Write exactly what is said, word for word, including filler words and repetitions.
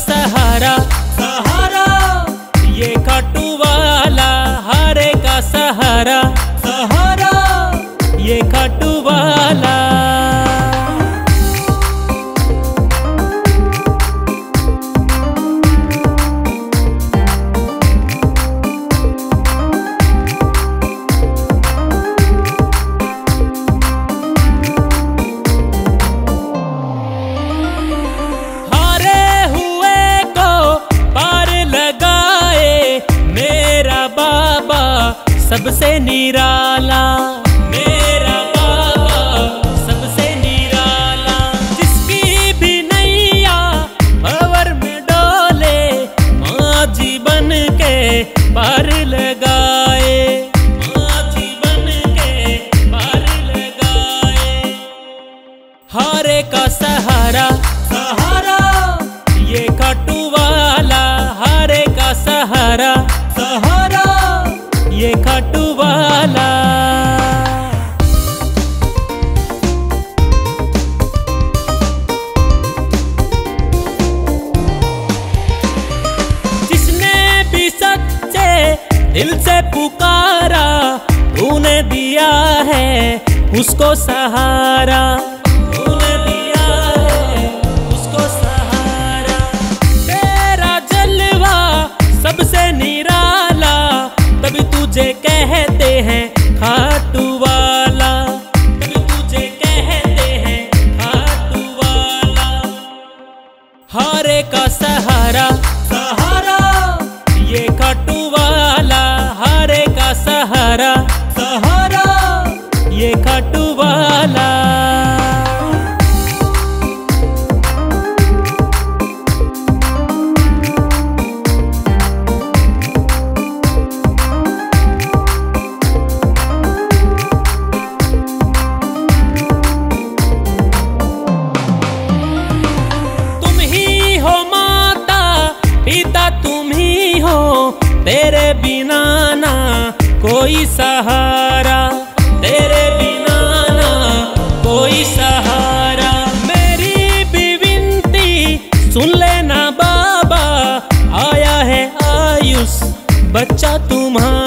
सहारा, सहारा ये खाटू वाला, हारे का सहारा, सहारा ये खाटू वाला। सबसे निराला मेरा बाबा, सबसे निराला, जिसकी भी नैया भंवर में डोले, माझी बन के पार लगाए, माझी बन के पार लगाए। हारे का सहारा, सहारा ये खाटू वाला, हारे का सहारा, सहारा ये खाटू वाला। जिसने भी सच्चे दिल से पुकारा, तूने दिया है उसको सहारा, तूने दिया है उसको सहारा। तेरा जलवा सबसे निराला, तभी तुझे कहते हैं खाटू वाला, तभी तुझे कहते हैं खाटू वाला। हारे का सहारा, सहारा ये खाटू वाला, हारे का सहारा, सहारा ये खाटू वाला। तेरे बिना ना कोई सहारा, तेरे बिना ना कोई सहारा। मेरी भी विनती सुन लेना बाबा, आया है आयुष बच्चा तुम्हारा।